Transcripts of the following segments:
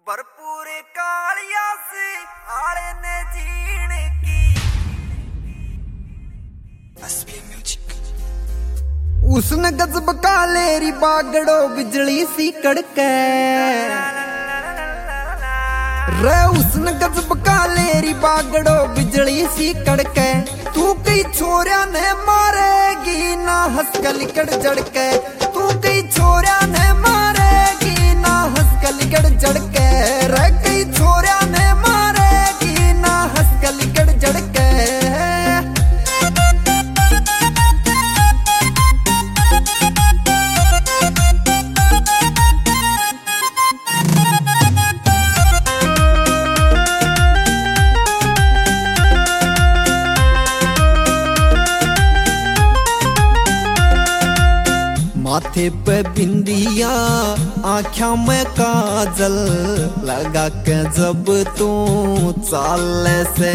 भरपूर कालिया से आले ने जीण की उसने गजब कालेरी बागड़ो बिजली सी कड़के रे उसने गजब कालेरी बागड़ो बिजली सी कड़के तू कई छोरिया ने मारेगी ना हंसकल कड़ जड़के तू कई छोरिया ने मारेगी ना हंसकल कड़ जड़के रे कई छोरिया ने मारेगी ना हंसकल कड़ जड़के माथे पे बिंदिया आँखों में काजल लगा के जब तू चाल से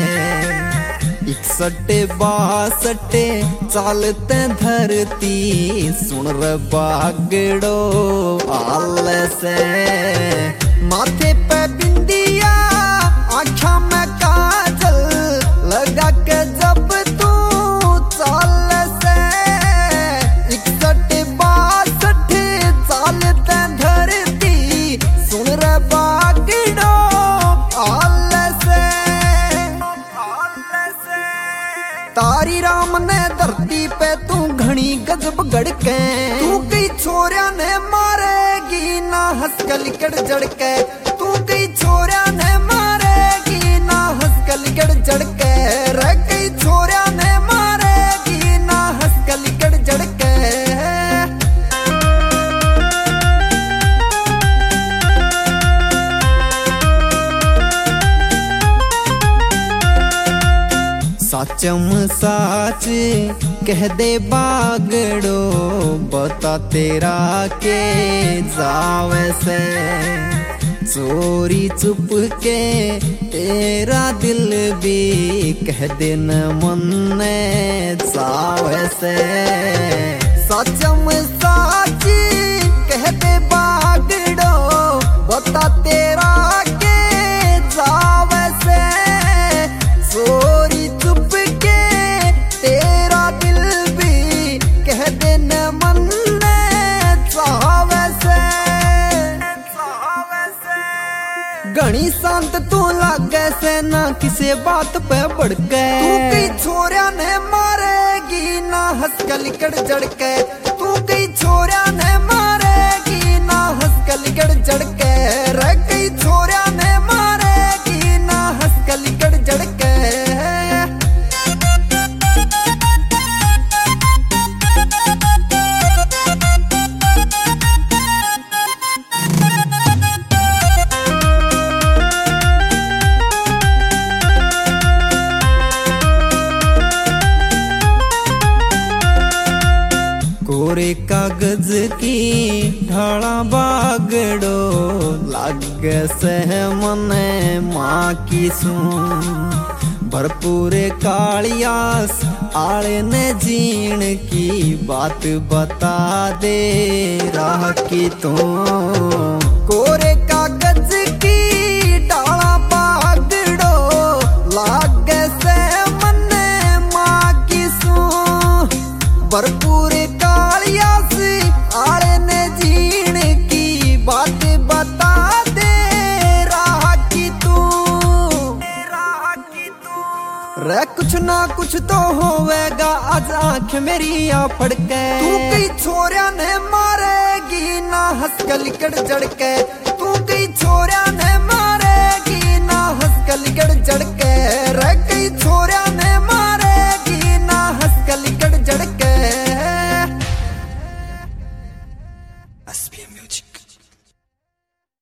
61-62 चालते धरती सुन रे बागड़ो आल से माथे पे बिंदिया आँखों में काजल लगा के जब तू चाल से 61-62 चालते धरती सुन रे बागड़ो आल से तारी राम ने धरती पे तू घनी गजब गड़के तू कई छोरिया ने मारेगी ना हंसकल कड़ जड़के तू कई छोरिया ने मारेगी ना हंसकल कड़ जड़के रे कई छोरिया ने मारेगी ना हंसकल कड़ जड़के साचम साच कह दे बागड़ो बता तेरा के जावे से चोरी चुप के तेरा दिल भी कह दे न मन जावे से साचम साच कह दे बागड़ो बता तेरा के जावे से चोरी चुप के तेरा दिल भी कह दे न मन चावे से घनी शांत तू लागे से ना किसी बात पे भड़के तू कई छोरिया ने मारेगी ना हंसकल कड़ जड़के तू कई छोरिया ने मारेगी ना हंसकल कड़ जड़के रे कई छोरिया ने मारेगी ना हंसकल कड़ जड़के कोरे कागज की ढाला बागड़ो लाग से मने माँ की सुन भरपूर कालियास आले ने जीण की बात बता दे राह की तू कोरे कागज की ढाला बागड़ो लाग से मने माँ की सुन भरपूर आले ने जीण की बात बता दे राह की तू रे कुछ ना कुछ तो होवेगा आज आंख मेरी आ फड़के तू कई छोरिया ने मारेगी ना हंसकल कड़ जड़के